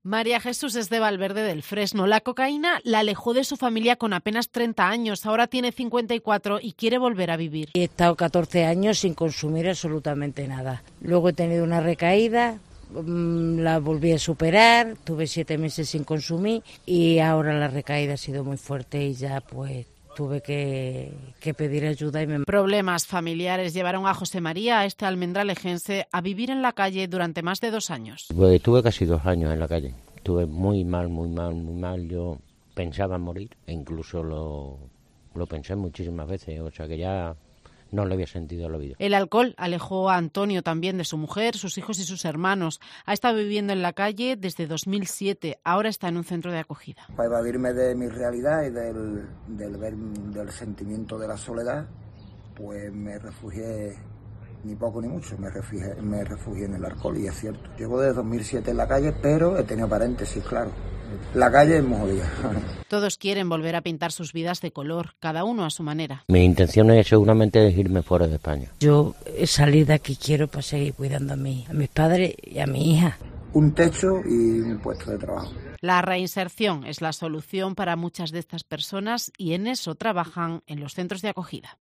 María Jesús es de Valverde del Fresno. La cocaína la alejó de su familia con apenas 30 años. Ahora tiene 54 y quiere volver a vivir. He estado 14 años sin consumir absolutamente nada. Luego he tenido una recaída, la volví a superar, tuve 7 meses sin consumir y ahora la recaída ha sido muy fuerte y ya pues tuve que pedir ayuda. Problemas familiares llevaron a José María, este almendralejense, a vivir en la calle durante más de 2 años. Pues estuve casi 2 años en la calle. Estuve muy mal. Yo pensaba morir e incluso lo pensé muchísimas veces. O sea que ya no le había sentido la vida. El alcohol alejó a Antonio también de su mujer, sus hijos y sus hermanos. Ha estado viviendo en la calle desde 2007. Ahora está en un centro de acogida. Para evadirme de mi realidad y del sentimiento de la soledad, pues me refugié, ni poco ni mucho, me refugié en el alcohol, y es cierto. Llevo desde 2007 en la calle, pero he tenido paréntesis, claro. La calle es muy jodida. Todos quieren volver a pintar sus vidas de color, cada uno a su manera. Mi intención es seguramente irme fuera de España. Yo salir de aquí quiero para seguir cuidando a mis padres y a mi hija. Un techo y un puesto de trabajo. La reinserción es la solución para muchas de estas personas y en eso trabajan en los centros de acogida.